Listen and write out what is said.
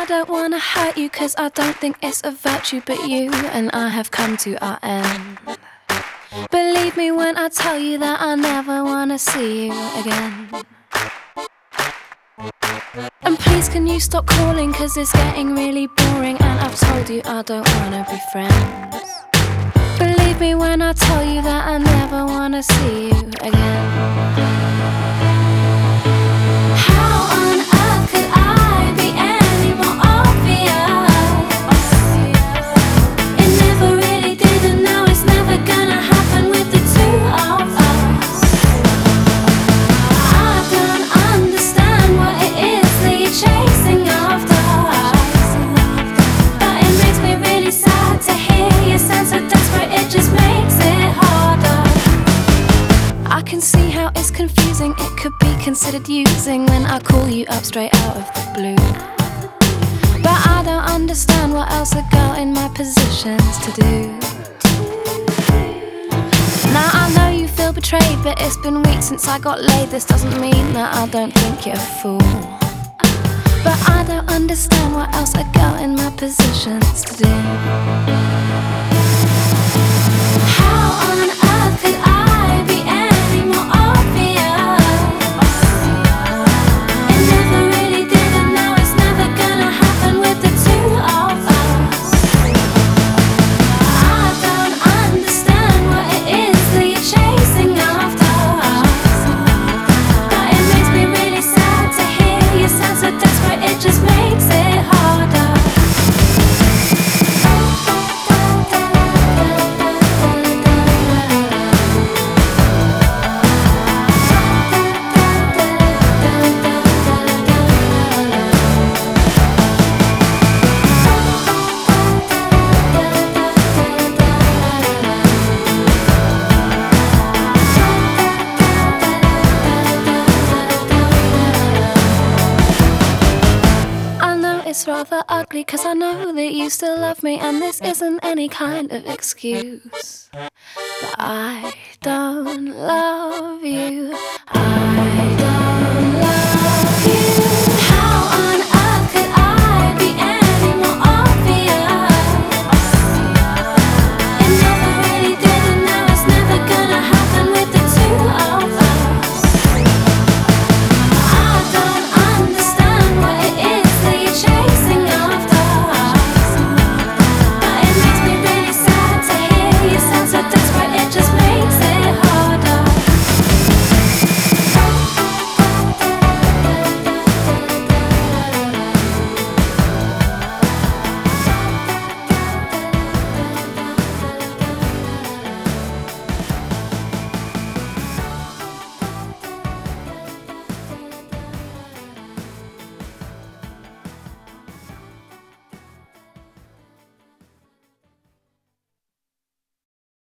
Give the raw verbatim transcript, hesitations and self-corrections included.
don't wanna hurt you, cause I don't think it's a virtue, but you and I have come to our end. Believe me when I tell you that I never wanna see you again. And please can you stop calling, cause it's getting really boring, and I've told you I don't wanna be friends. Believe me when I tell you that I never wanna see you again. How on earth could I be any more obvious? It never really did, and now it's never gonna happen with the two of us. I don't understand what it is that you're chasing after, but it makes me really sad to hear you sound so desperate. It just makes it harder. I can see how it's confusing. It could be considered using when I call you up straight out of the blue. But I don't understand what else a girl in my position's to do. Now I know you feel betrayed, but it's been weeks since I got laid. This doesn't mean that I don't think you're a fool, but I don't understand what else a girl in my position's to do. How on earth could I be any more obvious? It never really did, and now it's never gonna happen with the two of us. I don't understand what it is that you're chasing after, but it makes me really sad to hear you sound so desperate. It just makes it harder. It's rather ugly, cause I know that you still love me, and this isn't any kind of excuse. But I don't love you.